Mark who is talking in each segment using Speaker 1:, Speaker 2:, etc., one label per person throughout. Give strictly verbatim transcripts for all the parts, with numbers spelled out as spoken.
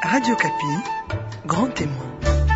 Speaker 1: Radio Kapi, grand témoin.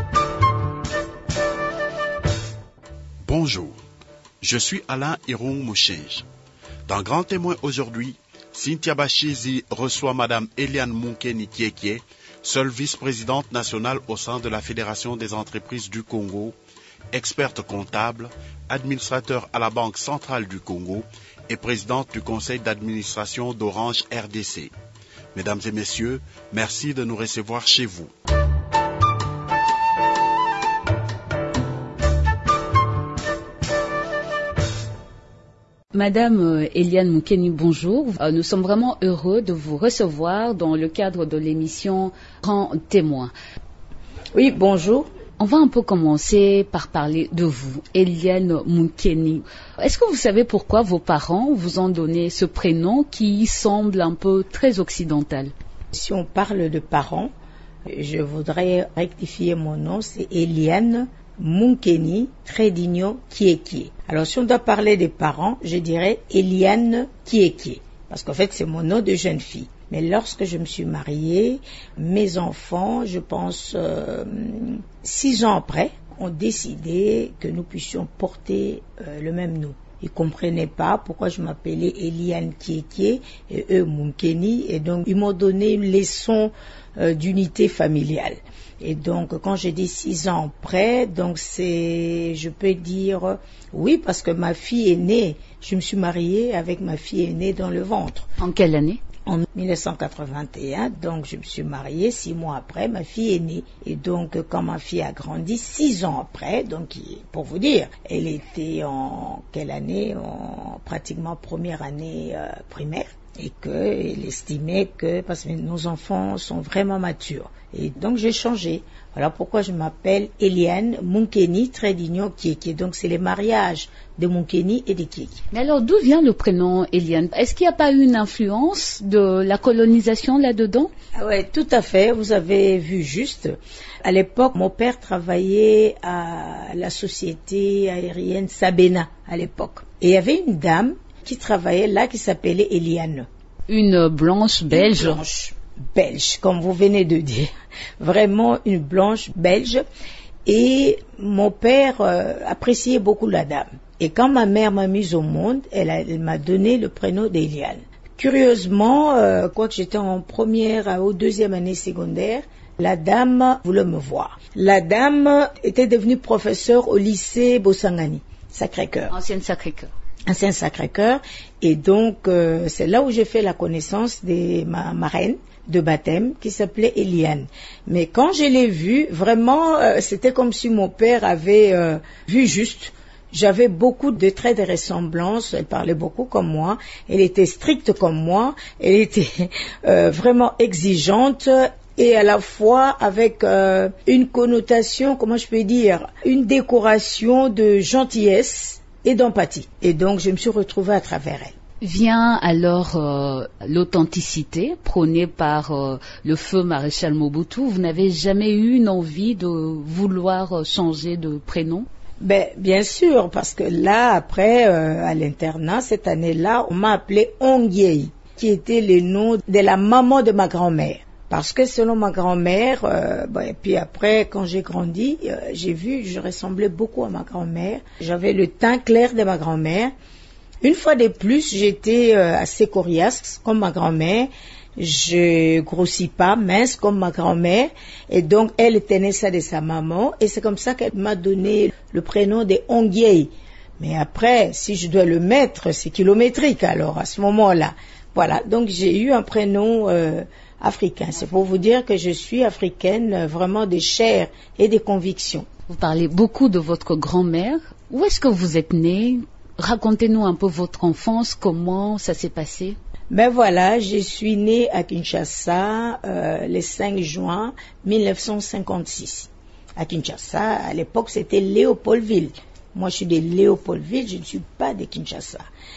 Speaker 2: Bonjour, je suis Alain Irung Mouchinge. Dans Grand Témoin aujourd'hui, Cynthia Bachizi reçoit Madame Eliane Munkeni Kiékié, seule vice-présidente nationale au sein de la Fédération des entreprises du Congo, experte comptable, administrateur à la Banque centrale du Congo et présidente du conseil d'administration d'Orange R D C. Mesdames et messieurs, merci de nous recevoir chez vous.
Speaker 3: Madame Eliane Munkeni, bonjour. Nous sommes vraiment heureux de vous recevoir dans le cadre de l'émission Grand Témoin.
Speaker 4: Oui, bonjour.
Speaker 3: On va un peu commencer par parler de vous, Eliane Munkeni. Est-ce que vous savez pourquoi vos parents vous ont donné ce prénom qui semble un peu très occidental?
Speaker 4: Si on parle de parents, je voudrais rectifier mon nom, c'est Eliane Munkeni Trédigno Kiékié. Alors si on doit parler des parents, je dirais Eliane Kiékié, parce qu'en fait c'est mon nom de jeune fille. Mais lorsque je me suis mariée, mes enfants, je pense euh, six ans après, ont décidé que nous puissions porter euh, le même nom. Ils comprenaient pas pourquoi je m'appelais Eliane Kiékié et eux Munkeni, et donc ils m'ont donné une leçon euh, d'unité familiale. Et donc, quand j'ai dit six ans après, donc c'est, je peux dire, oui, parce que ma fille est née, je me suis mariée avec ma fille est née dans le ventre.
Speaker 3: En quelle année?
Speaker 4: En dix-neuf cent quatre-vingt-un, donc je me suis mariée, six mois après, ma fille est née. Et donc, quand ma fille a grandi, six ans après, donc pour vous dire, elle était en quelle année? En pratiquement première année euh, primaire. Et qu'elle estimait que, parce que nos enfants sont vraiment matures. Et donc j'ai changé. Voilà pourquoi je m'appelle Eliane Munkeni Trédigno Kiékié. Donc c'est les mariages de Munkeni et de Kiékié.
Speaker 3: Mais alors d'où vient le prénom Eliane? Est-ce qu'il n'y a pas eu une influence de la colonisation là-dedans?
Speaker 4: Ah ouais, tout à fait, vous avez vu juste. À l'époque, mon père travaillait à la société aérienne Sabena à l'époque. Et il y avait une dame qui travaillait là, qui s'appelait Eliane.
Speaker 3: Une blanche belge.
Speaker 4: Une blanche belge, comme vous venez de dire. Vraiment une blanche belge. Et mon père euh, appréciait beaucoup la dame. Et quand ma mère m'a mise au monde, elle, a, elle m'a donné le prénom d'Eliane. Curieusement, euh, quoique j'étais en première ou deuxième année secondaire, la dame voulait me voir. La dame était devenue professeure au lycée Bosangani, Sacré-Cœur.
Speaker 3: Ancienne Sacré-Cœur.
Speaker 4: Ancien Sacré-Cœur, et donc euh, c'est là où j'ai fait la connaissance de ma marraine de baptême qui s'appelait Eliane. Mais quand je l'ai vue, vraiment, euh, c'était comme si mon père avait euh, vu juste. J'avais beaucoup de traits de ressemblance, elle parlait beaucoup comme moi, elle était stricte comme moi, elle était euh, vraiment exigeante, et à la fois avec euh, une connotation, comment je peux dire, une décoration de gentillesse et d'empathie. Et donc, je me suis retrouvée à travers elle.
Speaker 3: Vient alors euh, l'authenticité prônée par euh, le feu maréchal Mobutu. Vous n'avez jamais eu une envie de vouloir changer de prénom?
Speaker 4: Ben, bien sûr, parce que là, après, euh, à l'internat, cette année-là, on m'a appelé Ongyei, qui était le nom de la maman de ma grand-mère. Parce que selon ma grand-mère, euh, bah, et puis après, quand j'ai grandi, euh, j'ai vu, je ressemblais beaucoup à ma grand-mère. J'avais le teint clair de ma grand-mère. Une fois de plus, j'étais euh, assez coriace comme ma grand-mère. Je grossis pas, mince comme ma grand-mère. Et donc, elle tenait ça de sa maman. Et c'est comme ça qu'elle m'a donné le prénom de Ongyei. Mais après, si je dois le mettre, c'est kilométrique alors, à ce moment-là. Voilà, donc j'ai eu un prénom euh, africain. C'est pour vous dire que je suis africaine euh, vraiment de chair et de convictions.
Speaker 3: Vous parlez beaucoup de votre grand-mère. Où est-ce que vous êtes née? Racontez-nous un peu votre enfance, comment ça s'est passé?
Speaker 4: Ben voilà, je suis née à Kinshasa euh, le cinq juin mille neuf cent cinquante-six. À Kinshasa, à l'époque, c'était Léopoldville. Moi, je suis de Léopoldville, je ne suis pas de Kinshasa.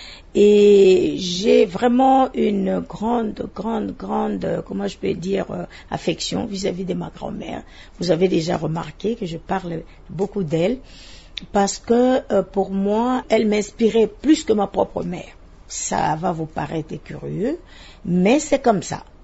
Speaker 4: Et j'ai vraiment une grande, grande, grande, comment je peux dire, euh, affection vis-à-vis de ma grand-mère. Vous avez déjà remarqué que je parle beaucoup d'elle, parce que euh, pour moi, elle m'inspirait plus que ma propre mère. Ça va vous paraître curieux, mais c'est comme ça.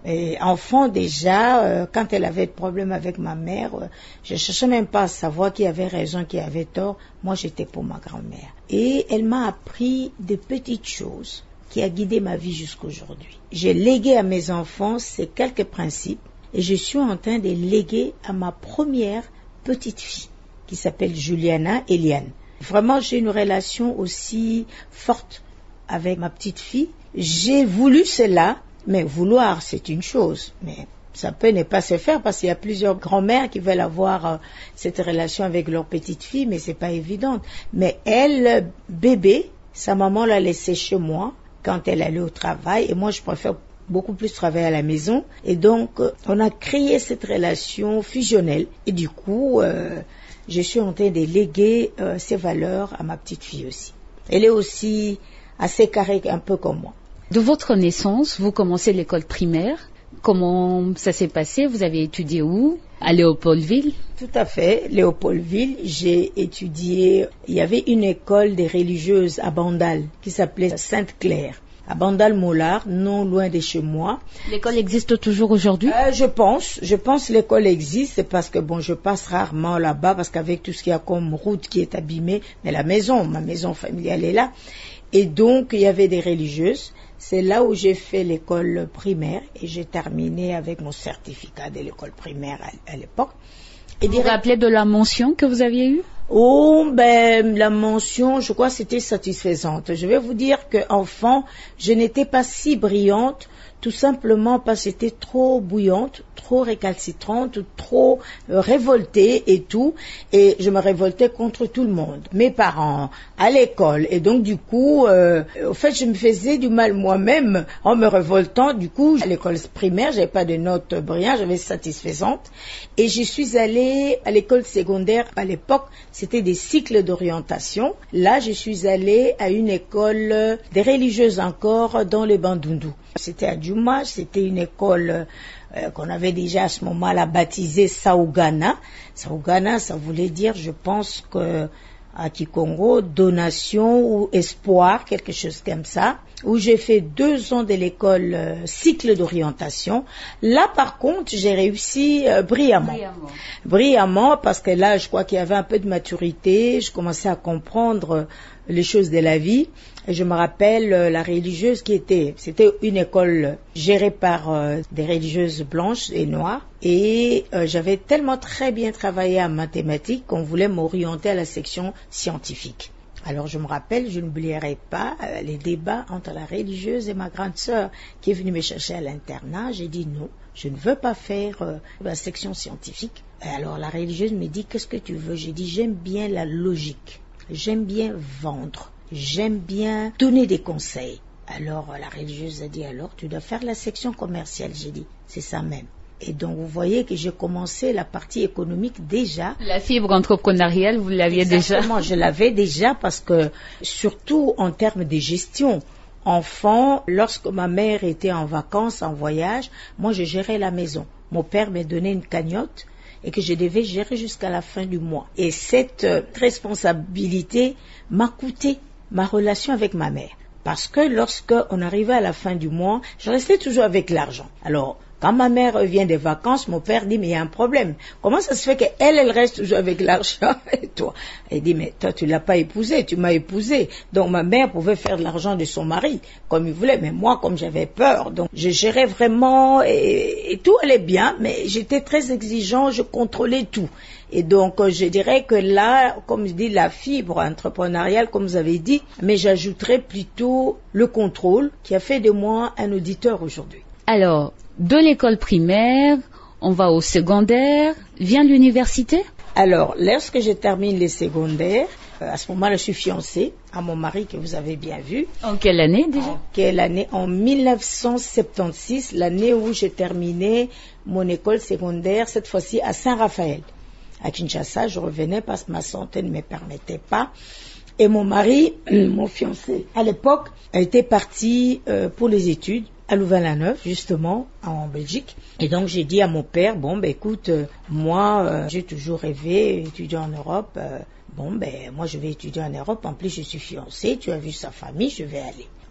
Speaker 4: Et enfant déjà, euh, quand elle avait des problèmes avec ma mère, euh, je cherchais même pas à savoir qui avait raison, qui avait tort. Moi, j'étais pour ma grand-mère. Et elle m'a appris de petites choses qui a guidé ma vie jusqu'aujourd'hui. J'ai légué à mes enfants ces quelques principes et je suis en train de léguer à ma première petite fille qui s'appelle Juliana Eliane. Vraiment, j'ai une relation aussi forte avec ma petite fille. J'ai voulu cela, mais vouloir, c'est une chose. Mais ça peut ne pas se faire parce qu'il y a plusieurs grand-mères qui veulent avoir euh, cette relation avec leur petite fille, mais c'est pas évident. Mais elle, bébé, sa maman l'a laissée chez moi quand elle allait au travail, et moi je préfère beaucoup plus travailler à la maison. Et donc, euh, on a créé cette relation fusionnelle. Et du coup, euh, je suis en train de léguer euh, ces valeurs à ma petite fille aussi. Elle est aussi assez carrée, un peu comme moi.
Speaker 3: De votre naissance, vous commencez l'école primaire. Comment ça s'est passé? Vous avez étudié où? À Léopoldville?
Speaker 4: Tout à fait, Léopoldville. J'ai étudié, il y avait une école des religieuses à Bandal qui s'appelait Sainte-Claire, à Bandal-Mollard, non loin de chez moi.
Speaker 3: L'école existe toujours aujourd'hui?
Speaker 4: euh, Je pense, je pense que l'école existe parce que bon, je passe rarement là-bas parce qu'avec tout ce qu'il y a comme route qui est abîmée, mais la maison, ma maison familiale est là. Et donc, il y avait des religieuses. C'est là où j'ai fait l'école primaire et j'ai terminé avec mon certificat de l'école primaire à, à l'époque. Et
Speaker 3: vous vous rappelez de la mention que vous aviez eue?
Speaker 4: Oh, ben, la mention, je crois, c'était satisfaisante. Je vais vous dire qu'enfant, je n'étais pas si brillante, tout simplement parce que j'étais trop bouillante, trop récalcitrante, trop euh, révoltée et tout. Et je me révoltais contre tout le monde, mes parents, à l'école. Et donc, du coup, euh, au fait, je me faisais du mal moi-même en me révoltant. Du coup, à l'école primaire, j'avais pas de notes brillantes, j'avais satisfaisante. Et je suis allée à l'école secondaire. À l'époque, c'était des cycles d'orientation. Là, je suis allée à une école des religieuses encore dans les Bandundu. C'était à Djouma, c'était une école euh, qu'on avait déjà à ce moment-là baptisée Saougana. Saougana, ça voulait dire, je pense que à Kikongo, donation ou espoir, quelque chose comme ça, où j'ai fait deux ans de l'école euh, cycle d'orientation. Là, par contre, j'ai réussi euh, brillamment. brillamment. Brillamment, parce que là, je crois qu'il y avait un peu de maturité, je commençais à comprendre euh, les choses de la vie. Et je me rappelle euh, la religieuse qui était, c'était une école gérée par euh, des religieuses blanches et noires. Et euh, j'avais tellement très bien travaillé en mathématiques qu'on voulait m'orienter à la section scientifique. Alors je me rappelle, je n'oublierai pas euh, les débats entre la religieuse et ma grande sœur qui est venue me chercher à l'internat. J'ai dit non, je ne veux pas faire euh, la section scientifique. Et alors la religieuse me dit, qu'est-ce que tu veux? J'ai dit, j'aime bien la logique, j'aime bien vendre, j'aime bien donner des conseils. Alors la religieuse a dit, alors tu dois faire la section commerciale. J'ai dit, c'est ça même. Et donc, vous voyez que j'ai commencé la partie économique déjà.
Speaker 3: La fibre entrepreneuriale, vous l'aviez déjà?
Speaker 4: Exactement, je l'avais déjà parce que, surtout en termes de gestion, enfant, lorsque ma mère était en vacances, en voyage, moi je gérais la maison. Mon père me donnait une cagnotte et que je devais gérer jusqu'à la fin du mois. Et cette euh, responsabilité m'a coûté ma relation avec ma mère. Parce que lorsque on arrivait à la fin du mois, je restais toujours avec l'argent. Alors, quand ma mère revient des vacances, mon père dit, mais il y a un problème. Comment ça se fait qu'elle, elle reste toujours avec l'argent et toi? Elle dit, mais toi, tu l'as pas épousée, tu m'as épousée. Donc, ma mère pouvait faire de l'argent de son mari, comme il voulait. Mais moi, comme j'avais peur, donc, je gérais vraiment et, et tout allait bien, mais j'étais très exigeant, je contrôlais tout. Et donc, je dirais que là, comme je dis, la fibre entrepreneuriale, comme vous avez dit, mais j'ajouterais plutôt le contrôle qui a fait de moi un auditeur aujourd'hui.
Speaker 3: Alors, de l'école primaire, on va au secondaire, vient l'université?
Speaker 4: Alors, lorsque je termine les secondaires, à ce moment-là, je suis fiancée à mon mari que vous avez bien vu.
Speaker 3: En quelle année déjà?
Speaker 4: En quelle année? En mille neuf cent soixante-seize, l'année où j'ai terminé mon école secondaire, cette fois-ci à Saint-Raphaël. À Kinshasa, je revenais parce que ma santé ne me permettait pas. Et mon mari, mon fiancé, à l'époque, a été parti euh, pour les études à Louvain-la-Neuve, justement, en Belgique. Et donc, j'ai dit à mon père, bon, ben écoute, euh, moi, euh, j'ai toujours rêvé d'étudier en Europe. Euh, bon, ben moi, je vais étudier en Europe. En plus, je suis fiancée, tu as vu sa famille, je vais aller. Bon,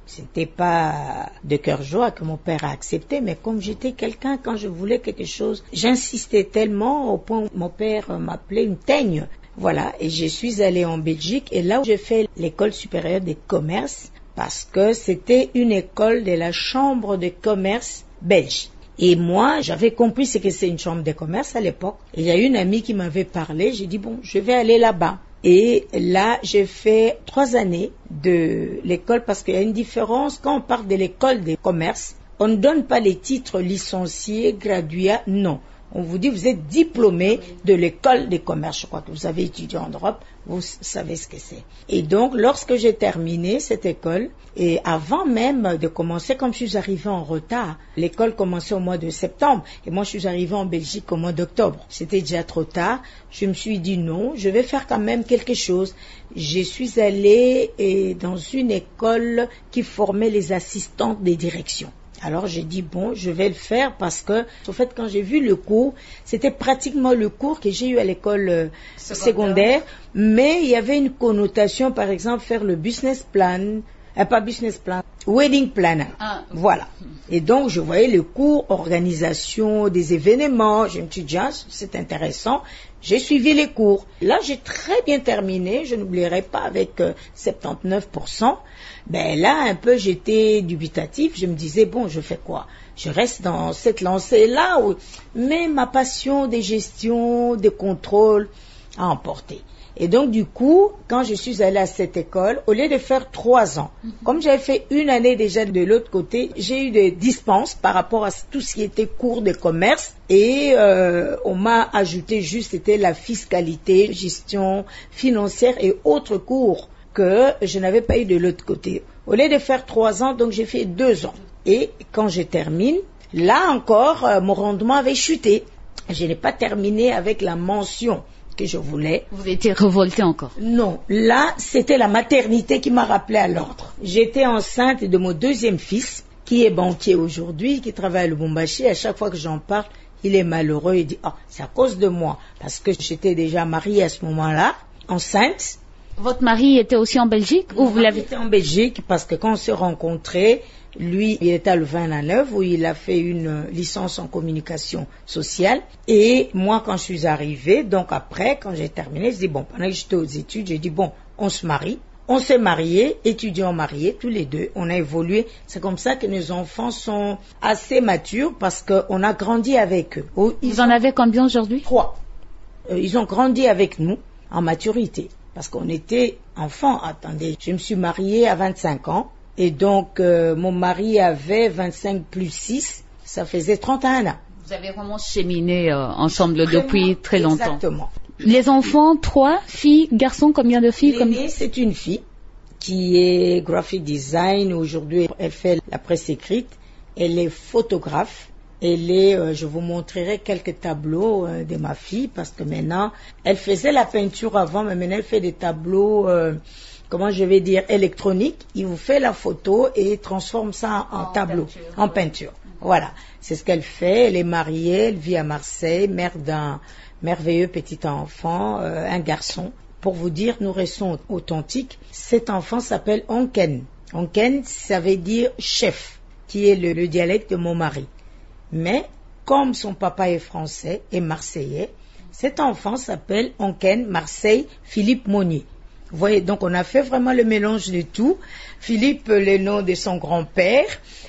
Speaker 4: C'était pas de cœur joie que mon père a accepté, mais comme j'étais quelqu'un, quand je voulais quelque chose, j'insistais tellement au point où mon père m'appelait une teigne. Voilà, et je suis allée en Belgique, et là où j'ai fait l'école supérieure des commerces, parce que c'était une école de la chambre de commerce belge. Et moi, j'avais compris ce que c'est une chambre de commerce à l'époque. Et il y a une amie qui m'avait parlé, j'ai dit bon, je vais aller là-bas. Et là, j'ai fait trois années de l'école parce qu'il y a une différence. Quand on parle de l'école des commerces, on ne donne pas les titres licenciés, gradués, non. On vous dit vous êtes diplômé de l'école des commerces. Je crois que vous avez étudié en Europe, vous savez ce que c'est. Et donc, lorsque j'ai terminé cette école, et avant même de commencer, comme je suis arrivée en retard, l'école commençait au mois de septembre, et moi je suis arrivée en Belgique au mois d'octobre. C'était déjà trop tard. Je me suis dit non, je vais faire quand même quelque chose. Je suis allée et dans une école qui formait les assistantes des directions. Alors j'ai dit bon, je vais le faire parce que, au fait, quand j'ai vu le cours, c'était pratiquement le cours que j'ai eu à l'école euh, secondaire. secondaire, mais il y avait une connotation, par exemple, faire le business plan, euh, pas business plan, wedding planner. Ah. Voilà. Et donc je voyais le cours organisation des événements. Je me suis dit ah, c'est intéressant. J'ai suivi les cours. Là, j'ai très bien terminé. Je n'oublierai pas avec euh, soixante-dix-neuf pour cent. Ben là, un peu, j'étais dubitatif. Je me disais, bon, je fais quoi? Je reste dans cette lancée-là. Où... Mais ma passion des gestions, des contrôles a emporté. Et donc, du coup, quand je suis allée à cette école, au lieu de faire trois ans, mm-hmm. comme j'avais fait une année déjà de l'autre côté, j'ai eu des dispenses par rapport à tout ce qui était cours de commerce. Et euh, on m'a ajouté juste, c'était la fiscalité, gestion financière et autres cours que je n'avais pas eu de l'autre côté. Au lieu de faire trois ans, donc j'ai fait deux ans. Et quand je termine, là encore, euh, mon rendement avait chuté. Je n'ai pas terminé avec la mention que je voulais.
Speaker 3: Vous étiez révolté encore?
Speaker 4: Non, là, c'était la maternité qui m'a rappelé à l'ordre. J'étais enceinte de mon deuxième fils, qui est banquier aujourd'hui, qui travaille à Lubumbashi. À chaque fois que j'en parle, il est malheureux. Il dit, oh, c'est à cause de moi. Parce que j'étais déjà mariée à ce moment-là, enceinte.
Speaker 3: Votre mari était aussi en Belgique ou vous l'avez?
Speaker 4: Il était en Belgique parce que quand on s'est rencontrés, lui, il était à Louvain-la-Neuve où il a fait une licence en communication sociale. Et moi, quand je suis arrivée, donc après, quand j'ai terminé, je dis bon, pendant que j'étais aux études, j'ai dit bon, on se marie. On s'est mariés, étudiants mariés, tous les deux. On a évolué. C'est comme ça que nos enfants sont assez matures parce qu'on a grandi avec eux.
Speaker 3: Ils Vous en avez combien aujourd'hui?
Speaker 4: Trois. Euh, ils ont grandi avec nous en maturité. Parce qu'on était enfants. Attendez, je me suis mariée à vingt-cinq ans. Et donc, euh, mon mari avait vingt-cinq plus six. Ça faisait trente et un ans.
Speaker 3: Vous avez vraiment cheminé euh, ensemble vraiment, depuis très longtemps.
Speaker 4: Exactement.
Speaker 3: Les enfants, trois, filles, garçons, combien de filles?
Speaker 4: L'aînée,
Speaker 3: comme...
Speaker 4: c'est une fille qui est graphic design. Aujourd'hui, elle fait la presse écrite. Elle est photographe. Elle est, euh, je vous montrerai quelques tableaux euh, de ma fille parce que maintenant, elle faisait la peinture avant, mais maintenant elle fait des tableaux, euh, comment je vais dire, électroniques. Il vous fait la photo et transforme ça en, en tableau, peinture, en ouais. peinture. Voilà, c'est ce qu'elle fait. Elle est mariée, elle vit à Marseille, mère d'un merveilleux petit enfant, euh, un garçon. Pour vous dire, nous restons authentiques. Cet enfant s'appelle Onken. Onken, ça veut dire chef, qui est le, le dialecte de mon mari. Mais, comme son papa est français et marseillais, cet enfant s'appelle Onken Marseille Philippe Monnier. Vous voyez, donc on a fait vraiment le mélange de tout. Philippe, le nom de son grand-père,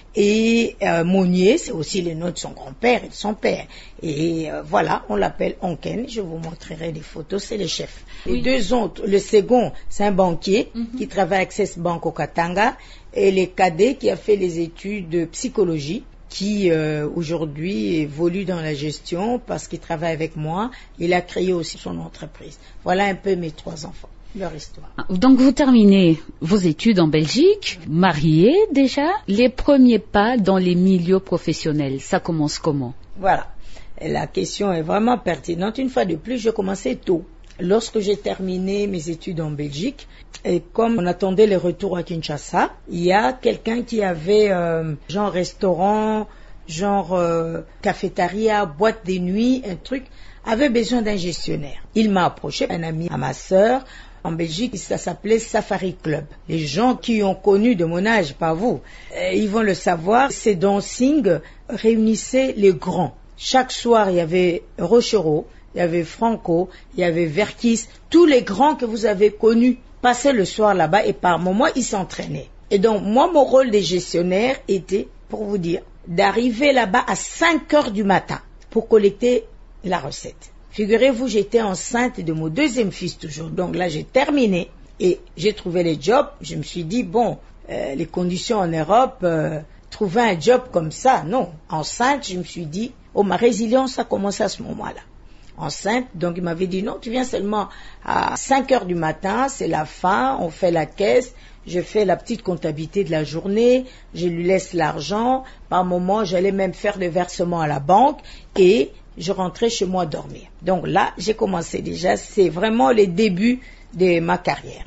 Speaker 4: et euh, Monnier, c'est aussi le nom de son grand-père et de son père. Et euh, voilà, on l'appelle Onken. Je vous montrerai des photos, c'est le chef. Oui. Les deux autres, le second, c'est un banquier mm-hmm. qui travaille à Access Bank au Katanga, et le cadet qui a fait les études de psychologie, qui euh, aujourd'hui évolue dans la gestion parce qu'il travaille avec moi. Il a créé aussi son entreprise. Voilà un peu mes trois enfants, leur histoire.
Speaker 3: Donc vous terminez vos études en Belgique, mariés déjà. Les premiers pas dans les milieux professionnels, ça commence comment?
Speaker 4: Voilà, la question est vraiment pertinente. Une fois de plus, je commençais tôt. Lorsque j'ai terminé mes études en Belgique, et comme on attendait le retour à Kinshasa, il y a quelqu'un qui avait euh, genre restaurant, genre euh, cafétéria, boîte de nuit, un truc, avait besoin d'un gestionnaire. Il m'a approché, un ami à ma sœur, En Belgique, ça s'appelait Safari Club. Les gens qui ont connu de mon âge, pas vous, euh, ils vont le savoir, ces dancing réunissaient les grands. Chaque soir, il y avait Rochereau, il y avait Franco, il y avait Verkis, tous les grands que vous avez connus passaient le soir là-bas et par moments, ils s'entraînaient. Et donc, moi, mon rôle de gestionnaire était, pour vous dire, d'arriver là-bas à cinq heures du matin pour collecter la recette. Figurez-vous, j'étais enceinte de mon deuxième fils toujours. Donc là, j'ai terminé et j'ai trouvé les jobs. Je me suis dit, bon, euh, les conditions en Europe, euh, trouver un job comme ça, non. Enceinte, je me suis dit, oh, ma résilience a commencé à ce moment-là. Enceinte, donc il m'avait dit, non, tu viens seulement à cinq heures du matin, c'est la fin, on fait la caisse, je fais la petite comptabilité de la journée, je lui laisse l'argent. Par moment, j'allais même faire des versements à la banque et je rentrais chez moi dormir. Donc là, j'ai commencé déjà, c'est vraiment les débuts de ma carrière.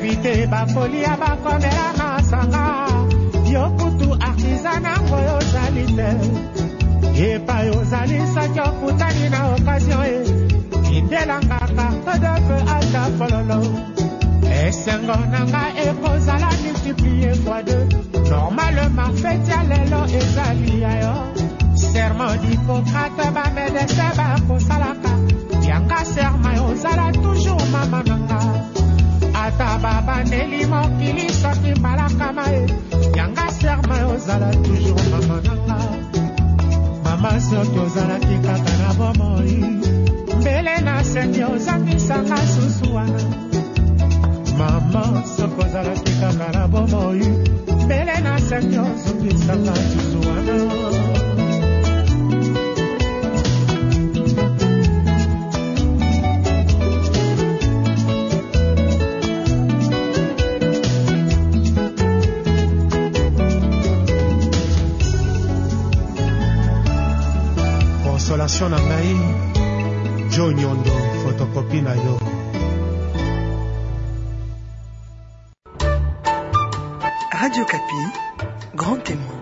Speaker 5: éviter bakolia bakomela masanga yokutu artisana ngoyo zalite yepa yozali sakyo kutani na occasion e indelangaka odefe ata fololo esengo nanga ekozala multiplier fois deux normalement fête ya lelo ezali yayo serment d'Hippocrate bamedese bakosalaka yanga serment yozala toujours mama nanga ata baba neli mokili soki mbalakama e yanga serment yozala toujours mama nanga mama soki ozalaki kaka na bomoi mbele na seki ozangisaka susu wana mama soki ozalaki kaka na bomoi mbele na seki ozangisaka susu wana.
Speaker 6: Consolation na ngai Jo Nyondo photocopie na yo.
Speaker 1: Radio Kapi, grand témoin.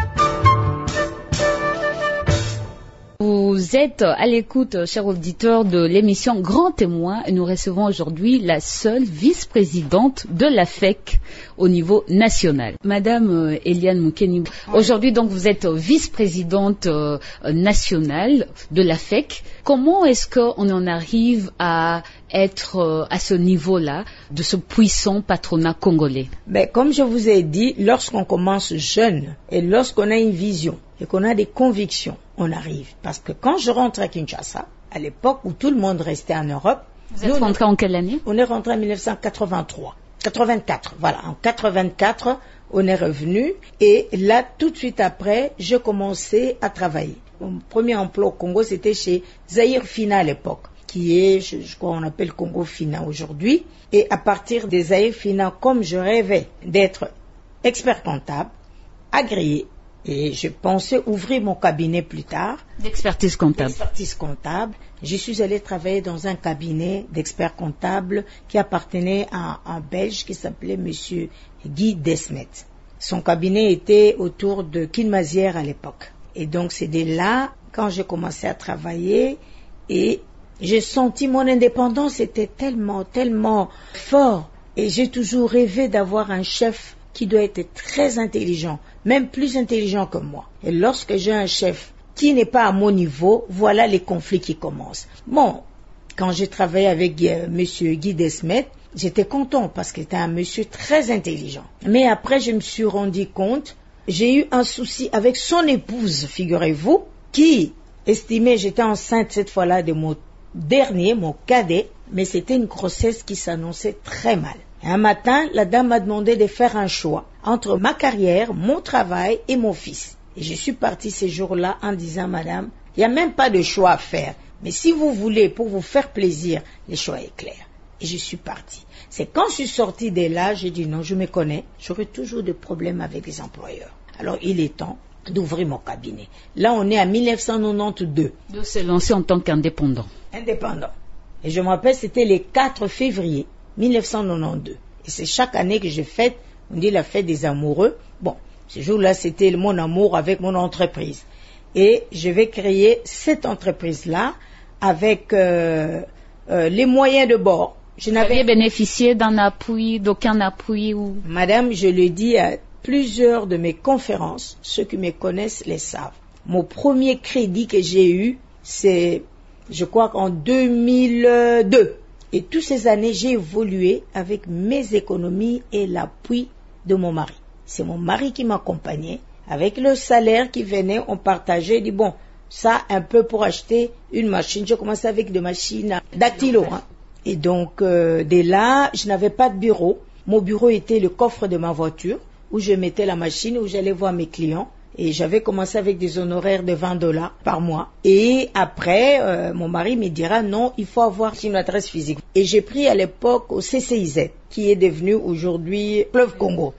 Speaker 3: Vous êtes à l'écoute, chers auditeurs, de l'émission Grand Témoin et nous recevons aujourd'hui la seule vice-présidente de l'A F E C au niveau national. Madame euh, Eliane Moukeni, aujourd'hui donc vous êtes vice-présidente euh, nationale de l'A F E C. Comment est-ce qu'on en arrive à être euh, à ce niveau-là de ce puissant patronat congolais?
Speaker 4: Ben, comme je vous ai dit, lorsqu'on commence jeune et lorsqu'on a une vision et qu'on a des convictions, on arrive. Parce que quand je rentre à Kinshasa, à l'époque où tout le monde restait en Europe...
Speaker 3: Vous êtes rentré en quelle année?
Speaker 4: On est rentré en mille neuf cent quatre-vingt-trois. quatre-vingt-quatre, voilà. En quatre-vingt-quatre, on est revenu. Et là, tout de suite après, je commençais à travailler. Mon premier emploi au Congo, c'était chez Zahir Fina à l'époque, qui est, je, je crois, on appelle Congo Fina aujourd'hui. Et à partir des Zahir Fina, comme je rêvais d'être expert comptable, agréé, et je pensais ouvrir mon cabinet plus tard.
Speaker 3: D'expertise comptable.
Speaker 4: D'expertise comptable. Je suis allée travailler dans un cabinet d'experts comptables qui appartenait à un Belge qui s'appelait Monsieur Guy Desmet. Son cabinet était autour de Kinmazière à l'époque. Et donc c'est de là, quand j'ai commencé à travailler, et j'ai senti mon indépendance était tellement, tellement fort. Et j'ai toujours rêvé d'avoir un chef qui doit être très intelligent, même plus intelligent que moi. Et lorsque j'ai un chef qui n'est pas à mon niveau, voilà les conflits qui commencent. Bon, quand j'ai travaillé avec euh, Monsieur Guy Desmet, j'étais content parce qu'il était un monsieur très intelligent. Mais après, je me suis rendu compte, j'ai eu un souci avec son épouse, figurez-vous, qui estimait, j'étais enceinte cette fois-là de mon dernier, mon cadet, mais c'était une grossesse qui s'annonçait très mal. Un matin, la dame m'a demandé de faire un choix entre ma carrière, mon travail et mon fils. Et je suis partie ces jours-là en disant, madame, il n'y a même pas de choix à faire. Mais si vous voulez, pour vous faire plaisir, le choix est clair. Et je suis partie. C'est quand je suis sortie de là, j'ai dit non, je me connais, j'aurai toujours des problèmes avec les employeurs. Alors il est temps d'ouvrir mon cabinet. Là, on est en mille neuf cent quatre-vingt-douze.
Speaker 3: De se lancer en tant qu'indépendant.
Speaker 4: Indépendant. Et je me rappelle, c'était le quatre février mille neuf cent quatre-vingt-douze. Et c'est chaque année que je fête, on dit la fête des amoureux. Bon, ce jour-là, c'était mon amour avec mon entreprise. Et je vais créer cette entreprise-là avec euh, euh, les moyens de bord. Je
Speaker 3: n'avais bénéficié d'un appui, d'aucun appui ou...
Speaker 4: Madame, je le dis à plusieurs de mes conférences, ceux qui me connaissent les savent. Mon premier crédit que j'ai eu, c'est, je crois qu'en deux mille deux. Et toutes ces années, j'ai évolué avec mes économies et l'appui de mon mari. C'est mon mari qui m'accompagnait. Avec le salaire qui venait, on partageait. Dit bon, ça un peu pour acheter une machine. Je commençais avec des machines dactylo. Hein. Et donc, euh, dès là, je n'avais pas de bureau. Mon bureau était le coffre de ma voiture où je mettais la machine, où j'allais voir mes clients. Et j'avais commencé avec des honoraires de vingt dollars par mois. Et après, euh, mon mari me dira non, il faut avoir une adresse physique. Et j'ai pris à l'époque au C C I Z, qui est devenu aujourd'hui Fleuve Congo.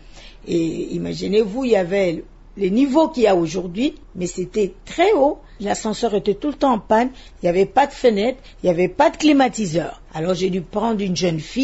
Speaker 4: Et imaginez-vous, il y avait le niveau qu'il y a aujourd'hui, mais c'était très haut. L'ascenseur était tout le temps en panne. Il n'y avait pas de fenêtre, il n'y avait pas de climatiseur. Alors j'ai dû prendre une jeune fille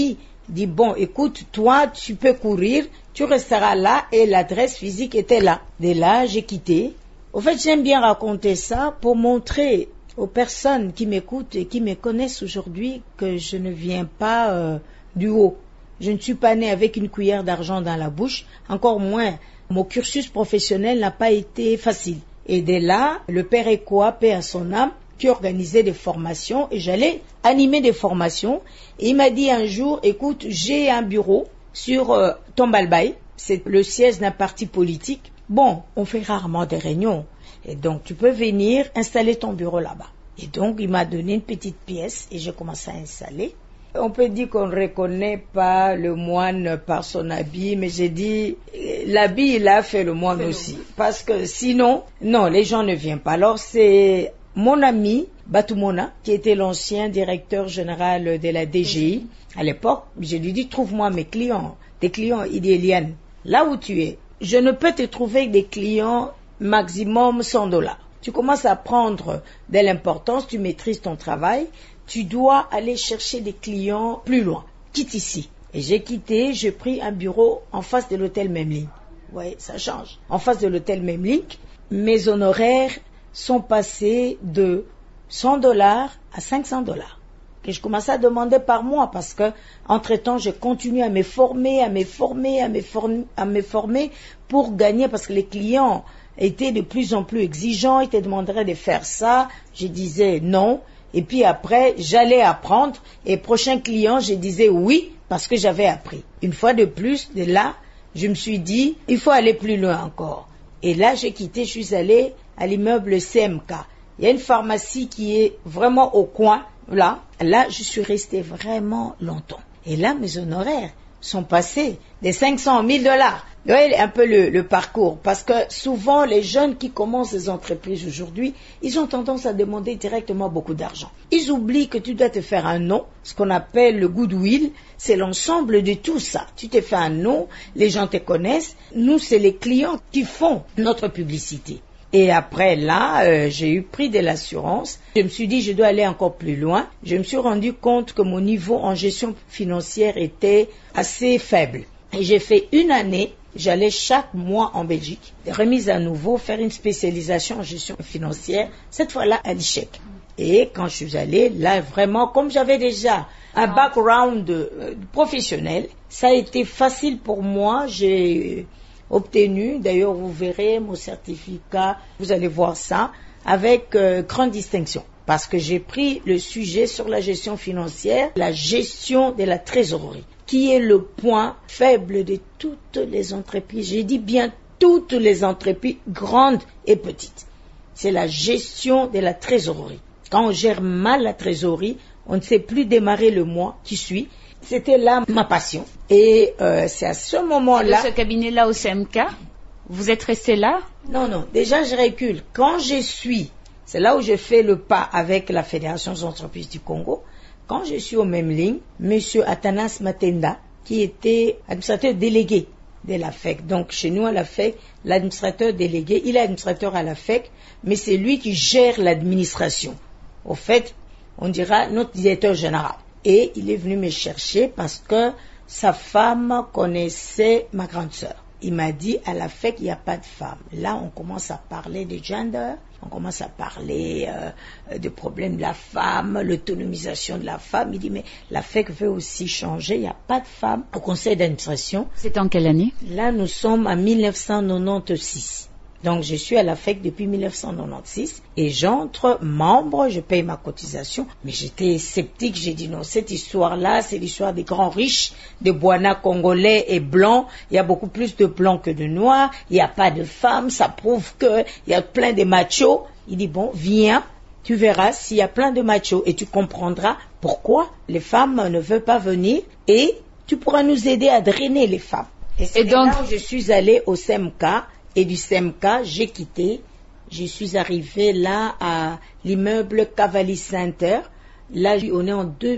Speaker 4: Il dit, bon, écoute, toi, tu peux courir, tu resteras là, et l'adresse physique était là. Dès là, j'ai quitté. Au fait, j'aime bien raconter ça pour montrer aux personnes qui m'écoutent et qui me connaissent aujourd'hui que je ne viens pas euh, du haut. Je ne suis pas née avec une cuillère d'argent dans la bouche, encore moins. Mon cursus professionnel n'a pas été facile. Et dès là, le père Ekoa, paix à son âme, qui organisait des formations, et j'allais animer des formations. Et il m'a dit un jour, écoute, j'ai un bureau sur euh, Tombalbaye, c'est le siège d'un parti politique. Bon, on fait rarement des réunions. Et donc, tu peux venir installer ton bureau là-bas. Et donc, il m'a donné une petite pièce et j'ai commencé à installer. On peut dire qu'on ne reconnaît pas le moine par son habit, mais j'ai dit, l'habit, il a fait le moine aussi. Parce que sinon, non, les gens ne viennent pas. Alors, c'est mon ami, Batumona, qui était l'ancien directeur général de la D G I à l'époque. Je lui dis, trouve-moi mes clients, tes clients idéaliennes, là où tu es. Je ne peux te trouver des clients maximum cent dollars. Tu commences à prendre de l'importance, tu maîtrises ton travail, tu dois aller chercher des clients plus loin. Quitte ici. Et j'ai quitté, j'ai pris un bureau en face de l'hôtel Memling. Oui, ça change. En face de l'hôtel Memling, mes honoraires sont passés de cent dollars à cinq cents dollars. Que je commençais à demander par mois parce que, entre-temps, je continue à me former, à me former, à me former, à me former pour gagner parce que les clients étaient de plus en plus exigeants, ils te demanderaient de faire ça. Je disais non. Et puis après, j'allais apprendre. Et prochain client, je disais oui parce que j'avais appris. Une fois de plus, de là, je me suis dit, il faut aller plus loin encore. Et là, j'ai quitté, je suis allée à l'immeuble C M K. Il y a une pharmacie qui est vraiment au coin. Là, là, je suis restée vraiment longtemps. Et là, mes honoraires sont passés des cinq cents mille dollars. Vous voyez un peu le, le parcours. Parce que souvent, les jeunes qui commencent des entreprises aujourd'hui, ils ont tendance à demander directement beaucoup d'argent. Ils oublient que tu dois te faire un nom, ce qu'on appelle le goodwill. C'est l'ensemble de tout ça. Tu te fais un nom, les gens te connaissent. Nous, c'est les clients qui font notre publicité. Et après là, euh, j'ai eu pris de l'assurance. Je me suis dit, je dois aller encore plus loin. Je me suis rendu compte que mon niveau en gestion financière était assez faible. Et j'ai fait une année, j'allais chaque mois en Belgique, remise à nouveau, faire une spécialisation en gestion financière, cette fois-là à l'I C H E C. Et quand je suis allée, là vraiment, comme j'avais déjà un background euh, professionnel, ça a été facile pour moi. J'ai obtenu, d'ailleurs vous verrez mon certificat, vous allez voir ça, avec euh, grande distinction. Parce que j'ai pris le sujet sur la gestion financière, la gestion de la trésorerie, qui est le point faible de toutes les entreprises. J'ai dit bien toutes les entreprises, grandes et petites. C'est la gestion de la trésorerie. Quand on gère mal la trésorerie, on ne sait plus démarrer le mois qui suit. C'était là ma passion. Et euh, c'est à ce moment-là...
Speaker 3: De ce cabinet-là au C M K, vous êtes resté là?
Speaker 4: Non, non. Déjà, je recule. Quand je suis... C'est là où je fais le pas avec la Fédération des entreprises du Congo. Quand je suis au même ligne, M. Athanas Matenda, qui était administrateur délégué de la F E C. Donc, chez nous, à la F E C, l'administrateur délégué, il est administrateur à la F E C, mais c'est lui qui gère l'administration. Au fait, on dira notre directeur général. Et il est venu me chercher parce que sa femme connaissait ma grande sœur. Il m'a dit, à la F E C, il n'y a pas de femme. Là, on commence à parler de gender, on commence à parler euh, de problèmes de la femme, l'autonomisation de la femme. Il dit, mais la F E C veut aussi changer, il n'y a pas de femme au conseil d'administration.
Speaker 3: C'était en quelle année?
Speaker 4: Là, nous sommes en mille neuf cent quatre-vingt-seize. Donc, je suis à la F E C depuis mille neuf cent quatre-vingt-seize et j'entre membre, je paye ma cotisation. Mais j'étais sceptique, j'ai dit non, cette histoire-là, c'est l'histoire des grands riches, des Bwana congolais et blancs. Il y a beaucoup plus de blancs que de noirs. Il n'y a pas de femmes, ça prouve qu'il y a plein de machos. Il dit bon, viens, tu verras s'il y a plein de machos et tu comprendras pourquoi les femmes ne veulent pas venir et tu pourras nous aider à drainer les femmes. Et c'est et donc... là où je suis allée au C M K. Et du C M K, j'ai quitté. Je suis arrivée là à l'immeuble Cavalli Center. Là, on est en deux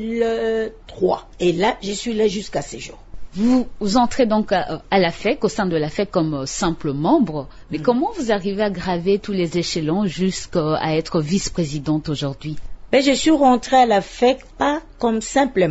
Speaker 4: mille trois. Et là, je suis là jusqu'à ces jours.
Speaker 3: Vous, vous entrez donc à, à la F E C, au sein de la F E C comme simple membre. Mais mmh. comment vous arrivez à graver tous les échelons jusqu'à être vice-présidente aujourd'hui?
Speaker 4: Ben, je suis rentrée à la F E C pas comme simple membre.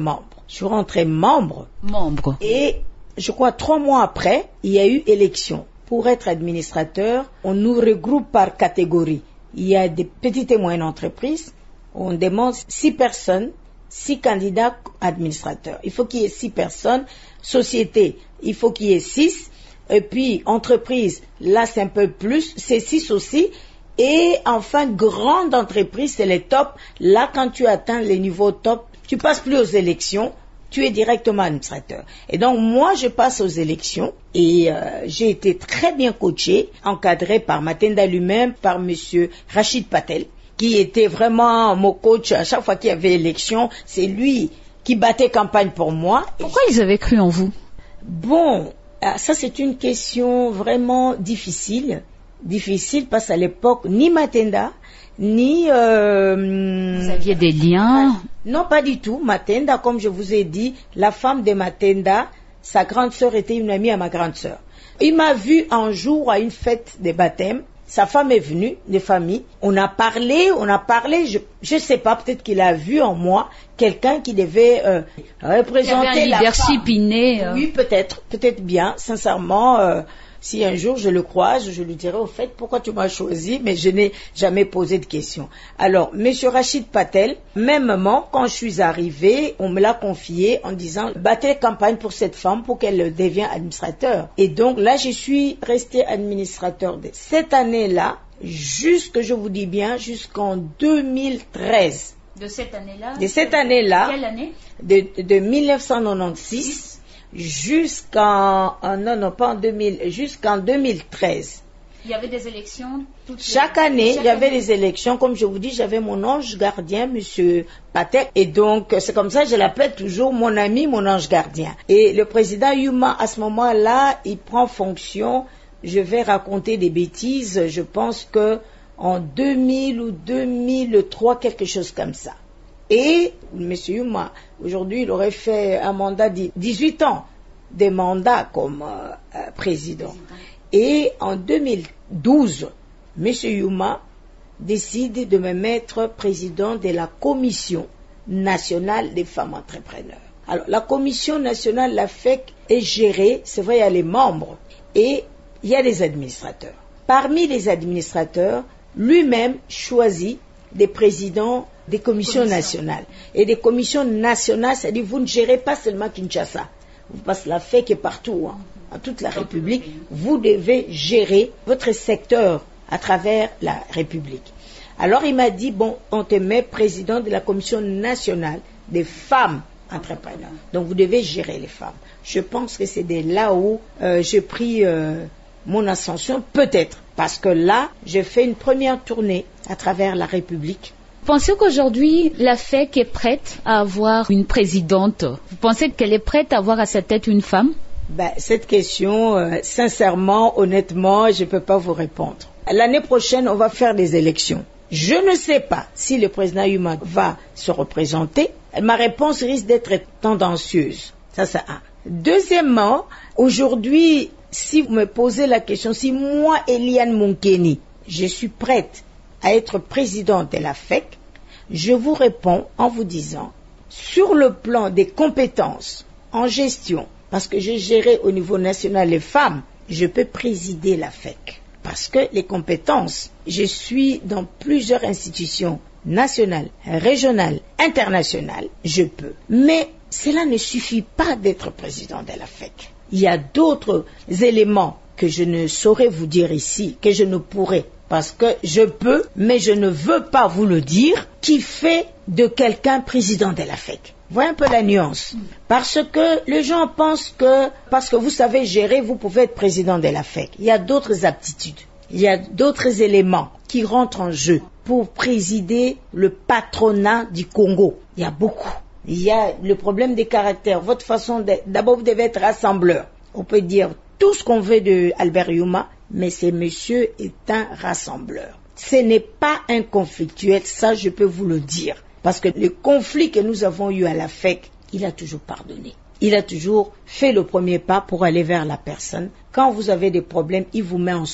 Speaker 4: Je suis rentré membre.
Speaker 3: Membre.
Speaker 4: Et je crois trois mois après, il y a eu élection. Pour être administrateur, on nous regroupe par catégorie. Il y a des petites et moyennes entreprises. On demande six personnes, six candidats administrateurs. Il faut qu'il y ait six personnes. Société, il faut qu'il y ait six. Et puis, entreprise, là, c'est un peu plus. C'est six aussi. Et enfin, grande entreprise, c'est les tops. Là, quand tu atteins les niveaux top, tu passes plus aux élections. Tu es directement administrateur. Et donc, moi, je passe aux élections et euh, j'ai été très bien coaché, encadré par Matenda lui-même, par monsieur Rachid Patel, qui était vraiment mon coach à chaque fois qu'il y avait élection. C'est lui qui battait campagne pour moi.
Speaker 3: Pourquoi ils avaient cru en vous?
Speaker 4: Bon, ça, c'est une question vraiment difficile. Difficile parce qu'à l'époque, ni Matenda, ni... Euh,
Speaker 3: vous aviez des liens?
Speaker 4: Non, pas du tout. Matenda, comme je vous ai dit, la femme de Matenda, sa grande sœur était une amie à ma grande sœur. Il m'a vu un jour à une fête de baptême. Sa femme est venue, de famille. On a parlé, on a parlé. Je ne sais pas, peut-être qu'il a vu en moi quelqu'un qui devait euh, représenter la
Speaker 3: leadership inné. Euh...
Speaker 4: Oui, peut-être, peut-être bien. Sincèrement, euh, si un jour je le croise, je lui dirai au fait pourquoi tu m'as choisi, mais je n'ai jamais posé de questions. Alors, monsieur Rachid Patel, mêmement, quand je suis arrivée, on me l'a confié en disant battez campagne pour cette femme pour qu'elle devienne administrateur. Et donc là, je suis restée administrateur de cette année-là, jusque, je vous dis bien, jusqu'en deux mille treize.
Speaker 3: De cette année-là?
Speaker 4: De cette année-là.
Speaker 3: Quelle année?
Speaker 4: De, de mille neuf cent quatre-vingt-seize. Jusqu'en, non, non, pas en deux mille, jusqu'en deux mille treize.
Speaker 3: Il y avait des élections toutes
Speaker 4: Chaque
Speaker 3: les...
Speaker 4: année,
Speaker 3: Chaque
Speaker 4: il y avait
Speaker 3: année.
Speaker 4: des élections. Comme je vous dis, j'avais mon ange gardien, monsieur Patek. Et donc, c'est comme ça, je l'appelle toujours mon ami, mon ange gardien. Et le président Yuma, à ce moment-là, il prend fonction. Je vais raconter des bêtises. Je pense que en deux mille ou deux mille trois, quelque chose comme ça. Et M. Yuma, aujourd'hui, il aurait fait un mandat de dix-huit ans de mandat comme euh, euh, président. Et en deux mille douze, M. Yuma décide de me mettre président de la Commission nationale des femmes entrepreneurs. Alors, la Commission nationale, la F E C, est gérée, c'est vrai, il y a les membres et il y a les administrateurs. Parmi les administrateurs, lui-même choisit des présidents des commissions Commission. nationales. Et des commissions nationales, c'est-à-dire vous ne gérez pas seulement Kinshasa. Parce que la F E C est partout, hein, en toute la République. Vous devez gérer votre secteur à travers la République. Alors il m'a dit, bon, on te met président de la commission nationale des femmes entrepreneurs. Donc vous devez gérer les femmes. Je pense que c'est de là où euh, j'ai pris euh, mon ascension, peut-être. Parce que là, j'ai fait une première tournée à travers la République.
Speaker 3: Pensez qu'aujourd'hui, la F E C est prête à avoir une présidente? Vous pensez qu'elle est prête à avoir à sa tête une femme?
Speaker 4: Ben, cette question, euh, sincèrement, honnêtement, je ne peux pas vous répondre. L'année prochaine, on va faire des élections. Je ne sais pas si le président Yuma va se représenter. Ma réponse risque d'être tendancieuse. Ça, c'est un. Deuxièmement, aujourd'hui, si vous me posez la question, si moi, Eliane Monkeni, je suis prête à être présidente de la F E C, je vous réponds en vous disant, sur le plan des compétences en gestion, parce que j'ai géré au niveau national les femmes, je peux présider la F E C. Parce que les compétences, je suis dans plusieurs institutions nationales, régionales, internationales, je peux. Mais cela ne suffit pas d'être président de la F E C. Il y a d'autres éléments que je ne saurais vous dire ici, que je ne pourrais. Parce que je peux, mais je ne veux pas vous le dire, qui fait de quelqu'un président de la F E C. Voyez un peu la nuance. Parce que les gens pensent que, parce que vous savez gérer, vous pouvez être président de la F E C. Il y a d'autres aptitudes. Il y a d'autres éléments qui rentrent en jeu pour présider le patronat du Congo. Il y a beaucoup. Il y a le problème des caractères. Votre façon d'être. D'abord, vous devez être rassembleur. On peut dire tout ce qu'on veut de Albert Yuma, mais ce monsieur est un rassembleur. Ce n'est pas un conflictuel, ça je peux vous le dire. Parce que le conflit que nous avons eu à la F E C, il a toujours pardonné. Il a toujours fait le premier pas pour aller vers la personne. Quand vous avez des problèmes, il vous met ensemble.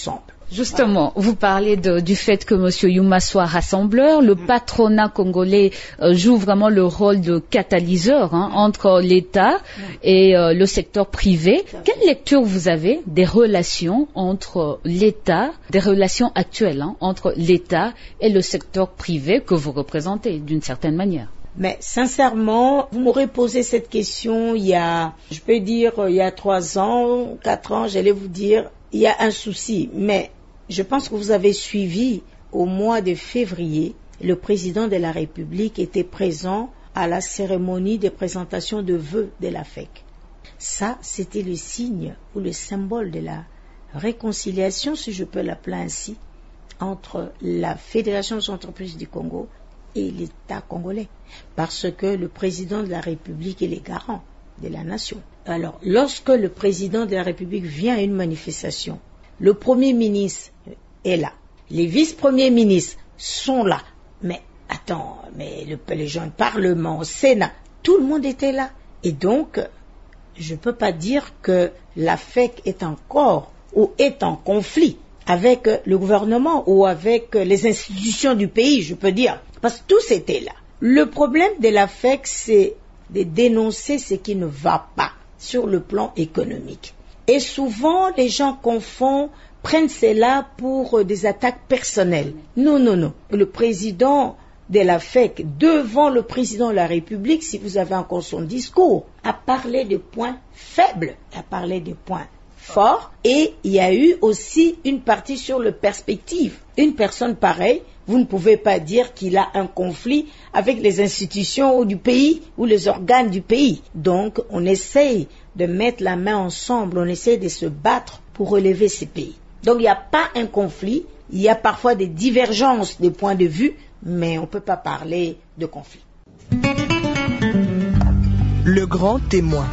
Speaker 3: Justement, vous parlez de, du fait que M. Yuma soit rassembleur. Le patronat congolais euh, joue vraiment le rôle de catalyseur hein, entre l'État et euh, le secteur privé. Quelle lecture vous avez des relations entre l'État, des relations actuelles hein, entre l'État et le secteur privé que vous représentez d'une certaine manière?
Speaker 4: Mais sincèrement, vous m'aurez posé cette question il y a, je peux dire, il y a trois ans, quatre ans, j'allais vous dire, il y a un souci. Mais je pense que vous avez suivi au mois de février, le président de la République était présent à la cérémonie de présentation de vœux de la F E C. Ça, c'était le signe ou le symbole de la réconciliation, si je peux l'appeler ainsi, entre la Fédération des entreprises du Congo et l'État congolais, parce que le président de la République est le garant de la nation. Alors, lorsque le président de la République vient à une manifestation, le Premier ministre est là, les vice-premiers ministres sont là, mais attends, mais le, les gens du Parlement, au Sénat, tout le monde était là. Et donc, je ne peux pas dire que la F E C est encore ou est en conflit avec le gouvernement ou avec les institutions du pays, je peux dire, parce que tous étaient là. Le problème de la F E C, c'est de dénoncer ce qui ne va pas sur le plan économique. Et souvent, les gens confondent, prennent cela pour des attaques personnelles. Non, non, non. Le président de la F E C, devant le président de la République, si vous avez encore son discours, a parlé de points faibles, a parlé de points forts, et il y a eu aussi une partie sur le perspective. Une personne pareille, vous ne pouvez pas dire qu'il a un conflit avec les institutions du pays ou les organes du pays. Donc, on essaye de mettre la main ensemble, on essaye de se battre pour relever ces pays. Donc, il n'y a pas un conflit, il y a parfois des divergences de points de vue, mais on ne peut pas parler de conflit.
Speaker 1: Le grand témoin.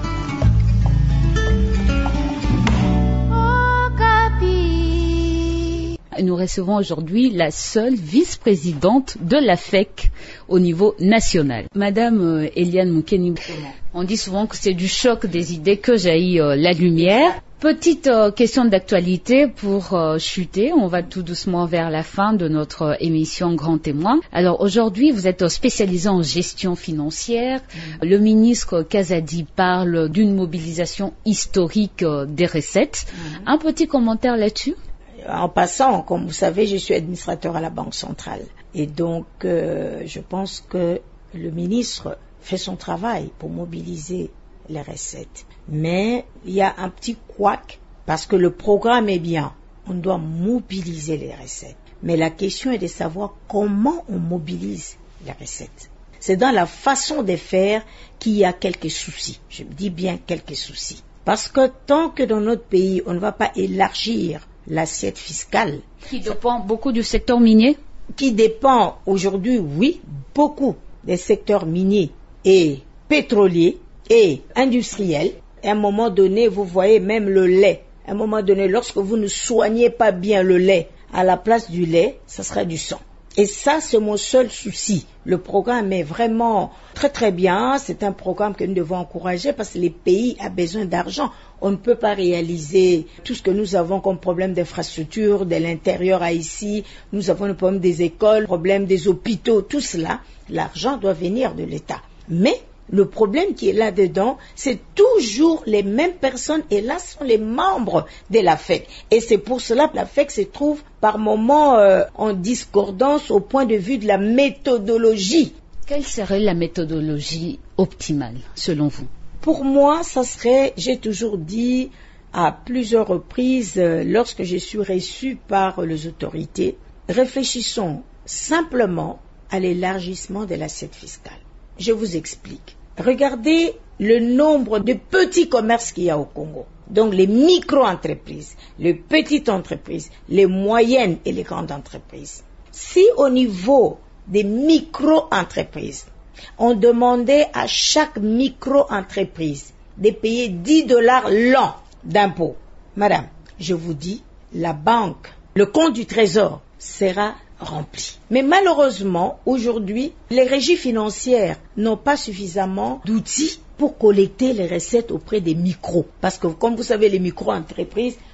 Speaker 3: Nous recevons aujourd'hui la seule vice-présidente de la F E C au niveau national. Madame euh, Eliane Moukeni, on dit souvent que c'est du choc des idées que jaillit euh, la lumière. Petite euh, question d'actualité pour euh, chuter. On va tout doucement vers la fin de notre euh, émission Grand Témoin. Alors aujourd'hui, vous êtes spécialisé en gestion financière. Mmh. Le ministre Kazadi parle d'une mobilisation historique euh, des recettes. Mmh. Un petit commentaire là-dessus?
Speaker 4: En passant, comme vous savez, je suis administrateur à la Banque centrale. Et donc, euh, je pense que le ministre fait son travail pour mobiliser les recettes. Mais il y a un petit couac, parce que le programme est bien. On doit mobiliser les recettes. Mais la question est de savoir comment on mobilise les recettes. C'est dans la façon de faire qu'il y a quelques soucis. Je dis bien quelques soucis. Parce que tant que dans notre pays, on ne va pas élargir l'assiette fiscale.
Speaker 3: Qui dépend beaucoup du secteur minier?
Speaker 4: Qui dépend aujourd'hui, oui, beaucoup des secteurs miniers et pétroliers et industriels. À un moment donné, vous voyez même le lait. À un moment donné, lorsque vous ne soignez pas bien le lait, à la place du lait, ça sera du sang. Et ça, c'est mon seul souci. Le programme est vraiment très très bien. C'est un programme que nous devons encourager parce que les pays ont besoin d'argent. On ne peut pas réaliser tout ce que nous avons comme problème d'infrastructure de l'intérieur à ici. Nous avons le problème des écoles, le problème des hôpitaux, tout cela. L'argent doit venir de l'État. Mais le problème qui est là-dedans, c'est toujours les mêmes personnes et là sont les membres de la F E C. Et c'est pour cela que la F E C se trouve par moments euh, en discordance au point de vue de la méthodologie.
Speaker 3: Quelle serait la méthodologie optimale selon vous?
Speaker 4: Pour moi, ça serait, j'ai toujours dit à plusieurs reprises euh, lorsque je suis reçu par les autorités, réfléchissons simplement à l'élargissement de l'assiette fiscale. Je vous explique. Regardez le nombre de petits commerces qu'il y a au Congo. Donc les micro-entreprises, les petites entreprises, les moyennes et les grandes entreprises. Si au niveau des micro-entreprises, on demandait à chaque micro-entreprise de payer dix dollars l'an d'impôts, madame, je vous dis, la banque, le compte du trésor sera rempli. Mais malheureusement, aujourd'hui, les régies financières n'ont pas suffisamment d'outils pour collecter les recettes auprès des micros. Parce que, comme vous savez, les micro-entreprises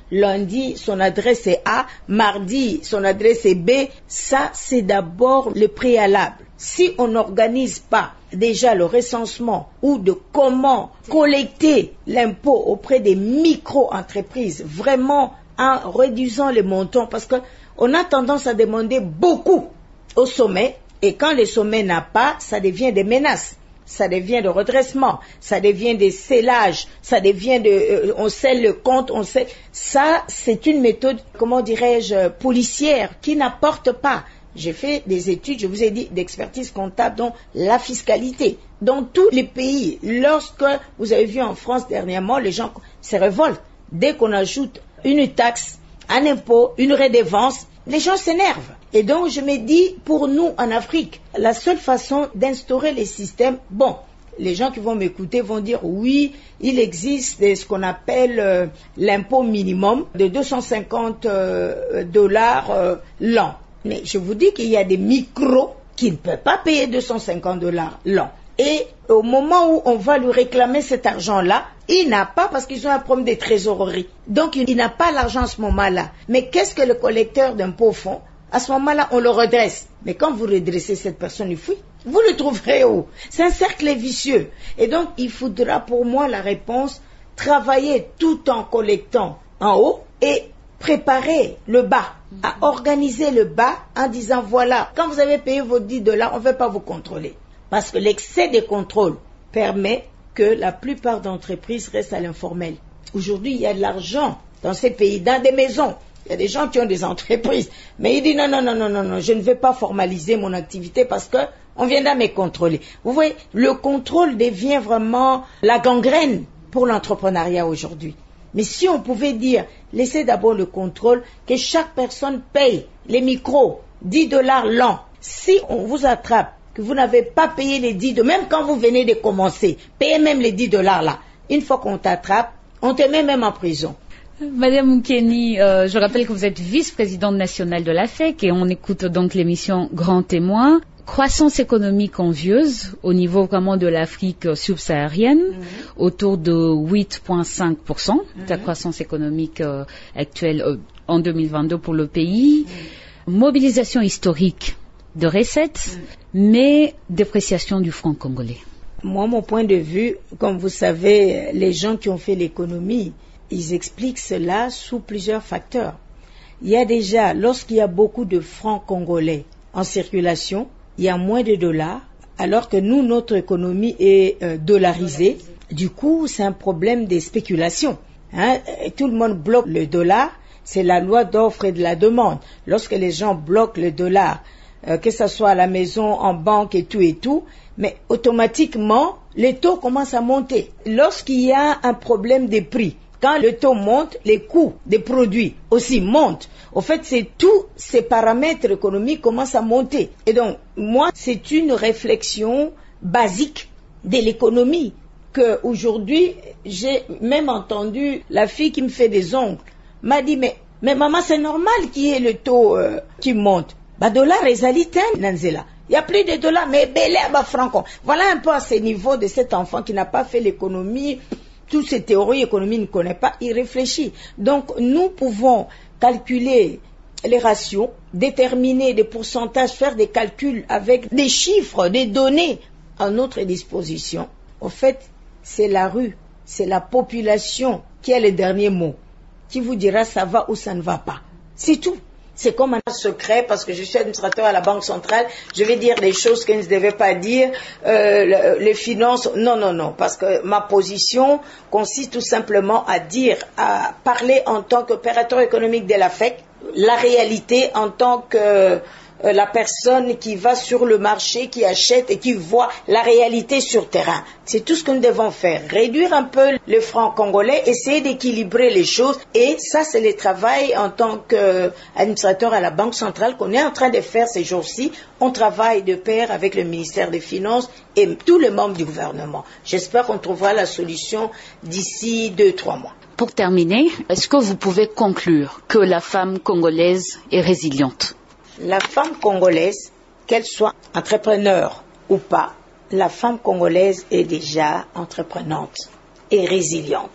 Speaker 4: lundi, son adresse est A, mardi, son adresse est B. Ça, c'est d'abord le préalable. Si on n'organise pas déjà le recensement ou de comment collecter l'impôt auprès des micro-entreprises, vraiment en réduisant les montants, parce qu'on a tendance à demander beaucoup au sommet, et quand le sommet n'a pas, ça devient des menaces. Ça devient de redressement, ça devient des scellages, ça devient de, euh, on scelle le compte, on scelle. Ça, c'est une méthode, comment dirais-je, policière, qui n'apporte pas. J'ai fait des études, je vous ai dit, d'expertise comptable, dont la fiscalité. Dans tous les pays, lorsque vous avez vu en France dernièrement, les gens se révoltent. Dès qu'on ajoute une taxe, un impôt, une redevance, les gens s'énervent. Et donc, je me dis, pour nous, en Afrique, la seule façon d'instaurer les systèmes, bon, les gens qui vont m'écouter vont dire, oui, il existe ce qu'on appelle euh, l'impôt minimum de deux cent cinquante euh, dollars euh, l'an. Mais je vous dis qu'il y a des micros qui ne peuvent pas payer deux cent cinquante dollars l'an. Et au moment où on va lui réclamer cet argent-là, il n'a pas parce qu'ils ont un problème de trésorerie. Donc, il n'a pas l'argent à ce moment-là. Mais qu'est-ce que le collecteur d'impôts font? À ce moment-là, on le redresse. Mais quand vous redressez cette personne, il fuit. Vous le trouverez où? C'est un cercle vicieux. Et donc, il faudra pour moi la réponse, travailler tout en collectant en haut et préparer le bas, à organiser le bas en disant, voilà, quand vous avez payé vos dix dollars, on ne veut pas vous contrôler. Parce que l'excès de contrôle permet que la plupart d'entreprises restent à l'informel. Aujourd'hui, il y a de l'argent dans ces pays, dans des maisons. Il y a des gens qui ont des entreprises. Mais ils disent non, non, non, non, non, non, je ne vais pas formaliser mon activité parce qu'on viendra me contrôler. Vous voyez, le contrôle devient vraiment la gangrène pour l'entrepreneuriat aujourd'hui. Mais si on pouvait dire, laissez d'abord le contrôle, que chaque personne paye les micros, dix dollars l'an. Si on vous attrape, que vous n'avez pas payé les dix dollars, même quand vous venez de commencer, payez même les dix dollars là. Une fois qu'on t'attrape, on te met même en prison.
Speaker 3: Madame Moukeni, euh, je rappelle que vous êtes vice-présidente nationale de la F E C et on écoute donc l'émission Grand Témoin. Croissance économique envieuse au niveau vraiment de l'Afrique subsaharienne, mmh. autour de huit virgule cinq pour cent mmh. de la croissance économique euh, actuelle euh, en deux mille vingt-deux pour le pays. Mmh. Mobilisation historique de recettes, mmh. mais dépréciation du franc congolais.
Speaker 4: Moi, mon point de vue, comme vous savez, les gens qui ont fait l'économie, ils expliquent cela sous plusieurs facteurs. Il y a déjà, lorsqu'il y a beaucoup de francs congolais en circulation, il y a moins de dollars, alors que nous, notre économie est euh, dollarisée. Du coup, c'est un problème de spéculation. Hein? Tout le monde bloque le dollar, c'est la loi d'offre et de la demande. Lorsque les gens bloquent le dollar, euh, que ce soit à la maison, en banque et tout et tout, mais automatiquement, les taux commencent à monter. Lorsqu'il y a un problème des prix, quand le taux monte, les coûts des produits aussi montent. Au fait, c'est tous ces paramètres économiques commencent à monter. Et donc, moi, c'est une réflexion basique de l'économie que aujourd'hui, j'ai même entendu la fille qui me fait des ongles m'a dit mais mais maman, c'est normal qu'il y ait le taux euh, qui monte. Bah dollar ezalitin nanzela. Il y a plus de dollars mais belé ba franco. Voilà un peu à ce niveau de cet enfant qui n'a pas fait l'économie. Toutes ces théories économiques, il ne connaît pas, il réfléchit. Donc, nous pouvons calculer les ratios, déterminer des pourcentages, faire des calculs avec des chiffres, des données à notre disposition. Au fait, c'est la rue, c'est la population qui a le dernier mot, qui vous dira ça va ou ça ne va pas. C'est tout. C'est comme un secret parce que je suis administrateur à la Banque centrale, je vais dire des choses que je ne devais pas dire, euh, les finances, non, non, non, parce que ma position consiste tout simplement à dire, à parler en tant qu'opérateur économique de la F E C, la réalité en tant que euh, la personne qui va sur le marché, qui achète et qui voit la réalité sur terrain. C'est tout ce que nous devons faire. Réduire un peu le franc congolais, essayer d'équilibrer les choses. Et ça, c'est le travail en tant qu'administrateur à la Banque centrale qu'on est en train de faire ces jours-ci. On travaille de pair avec le ministère des Finances et tous les membres du gouvernement. J'espère qu'on trouvera la solution d'ici deux, trois mois.
Speaker 3: Pour terminer, est-ce que vous pouvez conclure que la femme congolaise est résiliente ?
Speaker 4: La femme congolaise, qu'elle soit entrepreneur ou pas, la femme congolaise est déjà entreprenante et résiliente.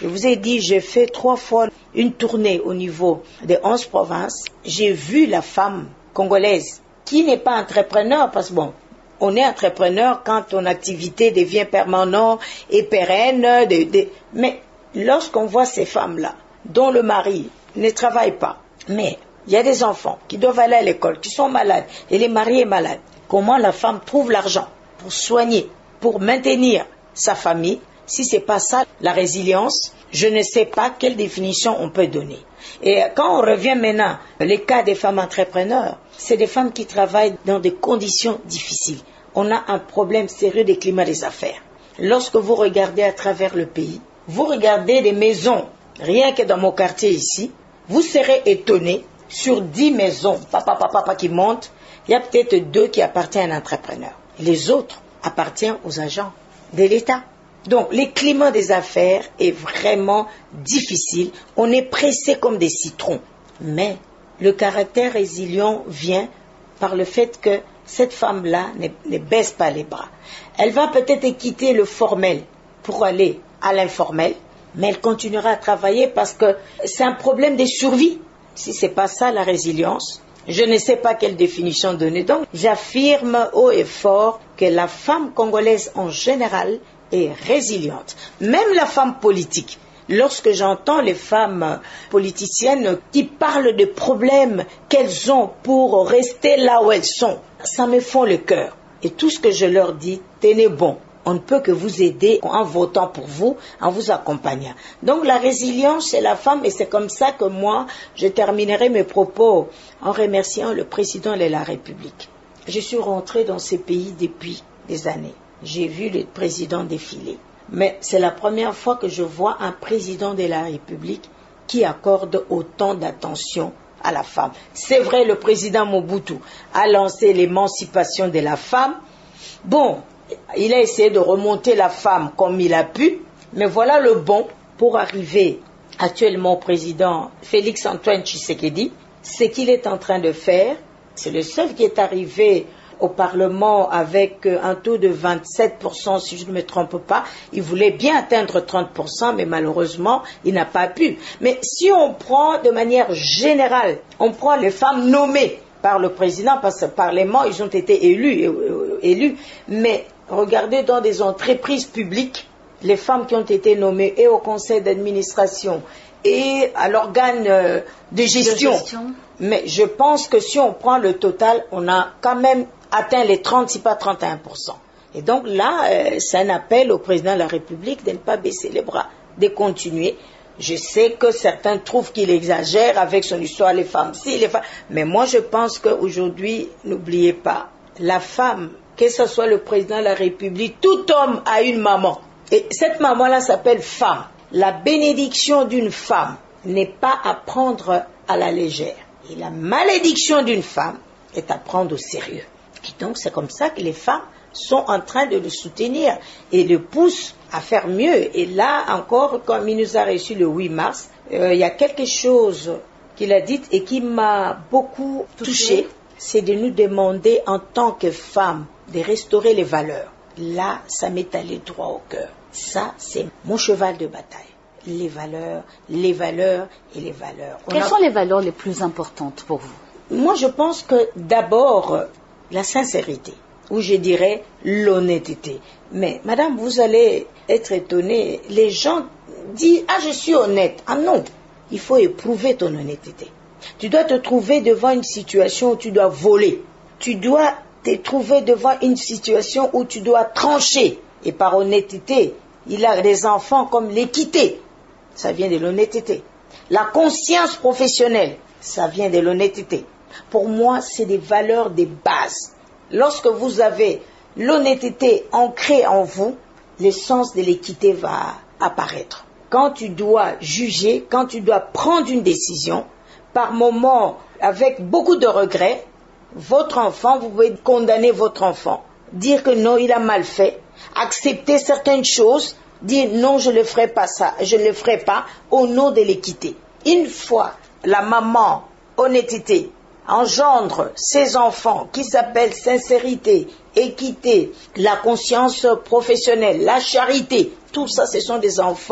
Speaker 4: Je vous ai dit, j'ai fait trois fois une tournée au niveau des onze provinces. J'ai vu la femme congolaise qui n'est pas entrepreneur, parce que bon, on est entrepreneur quand ton activité devient permanente et pérenne. De, de, mais lorsqu'on voit ces femmes-là, dont le mari ne travaille pas, mais il y a des enfants qui doivent aller à l'école, qui sont malades, et les maris est malade, comment la femme trouve l'argent pour soigner, pour maintenir sa famille? Si ce n'est pas ça, la résilience, je ne sais pas quelle définition on peut donner. Et quand on revient maintenant, les cas des femmes entrepreneurs, c'est des femmes qui travaillent dans des conditions difficiles. On a un problème sérieux des climats des affaires. Lorsque vous regardez à travers le pays, vous regardez des maisons, rien que dans mon quartier ici, vous serez étonné, sur dix maisons, papa, papa, papa qui montent, il y a peut-être deux qui appartiennent à un entrepreneur. Les autres appartiennent aux agents de l'État. Donc, le climat des affaires est vraiment difficile. On est pressé comme des citrons. Mais le caractère résilient vient par le fait que cette femme-là ne, ne baisse pas les bras. Elle va peut-être quitter le formel pour aller à l'informel, mais elle continuera à travailler parce que c'est un problème de survie. Si ce n'est pas ça la résilience, je ne sais pas quelle définition donner. Donc, j'affirme haut et fort que la femme congolaise en général est résiliente. Même la femme politique. Lorsque j'entends les femmes politiciennes qui parlent des problèmes qu'elles ont pour rester là où elles sont, ça me fond le cœur. Et tout ce que je leur dis, tenez bon. On ne peut que vous aider en votant pour vous, en vous accompagnant. Donc la résilience, c'est la femme, et c'est comme ça que moi, je terminerai mes propos en remerciant le président de la République. Je suis rentrée dans ces pays depuis des années. J'ai vu le président défiler. Mais c'est la première fois que je vois un président de la République qui accorde autant d'attention à la femme. C'est vrai, le président Mobutu a lancé l'émancipation de la femme. Bon, il a essayé de remonter la femme comme il a pu, mais voilà le bon pour arriver actuellement au président Félix Antoine Tshisekedi. Ce qu'il est en train de faire, c'est le seul qui est arrivé au Parlement avec un taux de vingt-sept pour cent, si je ne me trompe pas. Il voulait bien atteindre trente pour cent, mais malheureusement, il n'a pas pu. Mais si on prend de manière générale, on prend les femmes nommées par le président, parce que par les Parlement, ils ont été élus, euh, élus, mais regardez dans des entreprises publiques, les femmes qui ont été nommées et au conseil d'administration et à l'organe euh, de, gestion. de gestion. Mais je pense que si on prend le total, on a quand même atteint les trente, si pas trente et un pour cent. Et donc là, euh, c'est un appel au président de la République de ne pas baisser les bras, de continuer. Je sais que certains trouvent qu'il exagère avec son histoire, les femmes si, les femmes. Mais moi, je pense qu'aujourd'hui, n'oubliez pas, la femme, que ce soit le président de la République, tout homme a une maman. Et cette maman-là s'appelle femme. La bénédiction d'une femme n'est pas à prendre à la légère. Et la malédiction d'une femme est à prendre au sérieux. Et donc, c'est comme ça que les femmes sont en train de le soutenir et le poussent à faire mieux. Et là, encore, comme il nous a reçu le huit mars, euh, il y a quelque chose qu'il a dit et qui m'a beaucoup touchée, c'est de nous demander en tant que femmes de restaurer les valeurs. Là, ça m'est allé droit au cœur. Ça, c'est mon cheval de bataille. Les valeurs, les valeurs et les valeurs. On
Speaker 3: Quelles
Speaker 4: a...
Speaker 3: sont les valeurs les plus importantes pour vous?
Speaker 4: Moi, je pense que d'abord, la sincérité, ou je dirais l'honnêteté. Mais, madame, vous allez être étonnée. Les gens disent, ah, je suis honnête. Ah non, il faut éprouver ton honnêteté. Tu dois te trouver devant une situation où tu dois voler. Tu dois te trouver devant une situation où tu dois trancher. Et par honnêteté, il a des enfants comme l'équité. Ça vient de l'honnêteté. La conscience professionnelle, ça vient de l'honnêteté. Pour moi, c'est des valeurs de base. Lorsque vous avez l'honnêteté ancrée en vous, le sens de l'équité va apparaître. Quand tu dois juger, quand tu dois prendre une décision, par moments, avec beaucoup de regrets, votre enfant, vous pouvez condamner votre enfant, dire que non, il a mal fait, accepter certaines choses, dire non, je ne le ferai pas ça, je ne le ferai pas, au nom de l'équité. Une fois la maman, honnêteté, engendre ses enfants qui s'appellent sincérité, équité, la conscience professionnelle, la charité, tout ça, ce sont des enfants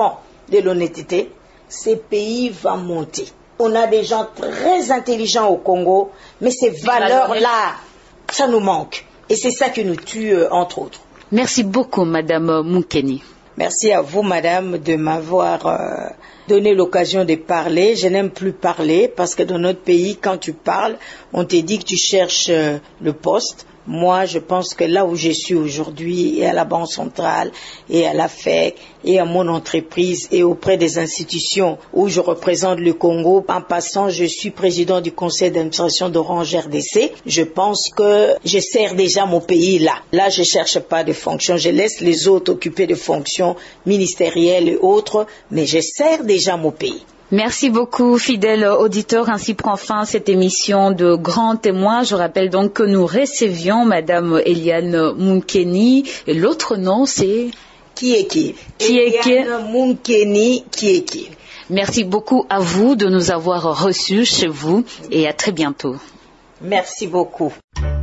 Speaker 4: de l'honnêteté, ce pays va monter. On a des gens très intelligents au Congo, mais ces valeurs-là, ça nous manque. Et c'est ça qui nous tue, euh, entre autres.
Speaker 3: Merci beaucoup, Madame Moukeni.
Speaker 4: Merci à vous, Madame, de m'avoir euh, donné l'occasion de parler. Je n'aime plus parler parce que dans notre pays, quand tu parles, on te dit que tu cherches euh, le poste. Moi, je pense que là où je suis aujourd'hui, et à la Banque centrale, et à la F E C, et à mon entreprise, et auprès des institutions où je représente le Congo, en passant, je suis président du conseil d'administration d'Orange R D C. Je pense que je sers déjà mon pays là. Là, je ne cherche pas de fonctions. Je laisse les autres occuper de fonctions ministérielles et autres, mais je sers déjà mon pays.
Speaker 3: Merci beaucoup, fidèles auditeurs. Ainsi prend fin cette émission de Grands Témoins. Je rappelle donc que nous recevions Madame Eliane Moukeni. Et l'autre nom, c'est
Speaker 4: Kieki.
Speaker 3: Kieki.
Speaker 4: Eliane Moukeni Kieki.
Speaker 3: Merci beaucoup à vous de nous avoir reçus chez vous et à très bientôt.
Speaker 4: Merci beaucoup.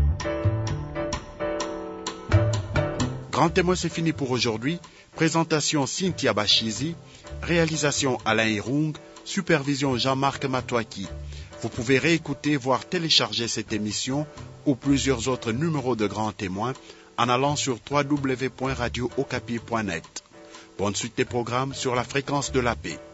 Speaker 2: Grand Témoin, c'est fini pour aujourd'hui. Présentation Cynthia Bachizi. Réalisation Alain Irung. Supervision Jean-Marc Matouaki. Vous pouvez réécouter, voire télécharger cette émission ou plusieurs autres numéros de Grands Témoins en allant sur w w w point radio okapi point net. Bonne suite des programmes sur la fréquence de la paix.